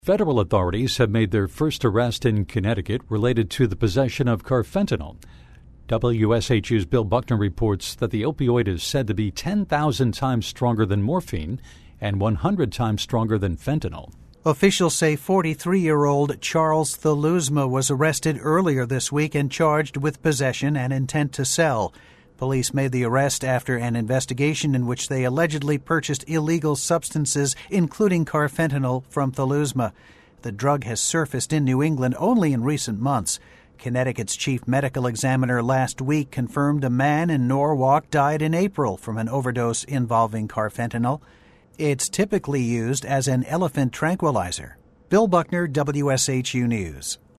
Federal authorities have made their first arrest in Connecticut related to the possession of carfentanil. WSHU's Bill Buckner reports that the opioid is said to be 10,000 times stronger than morphine and 100 times stronger than fentanyl. Officials say 43-year-old Charles Thaluzma was arrested earlier this week and charged with possession and intent to sell. Police made the arrest after an investigation in which they allegedly purchased illegal substances, including carfentanil, from Thaluzma. The drug has surfaced in New England only in recent months. Connecticut's chief medical examiner last week confirmed a man in Norwalk died in April from an overdose involving carfentanil. It's typically used as an elephant tranquilizer. Bill Buckner, WSHU News.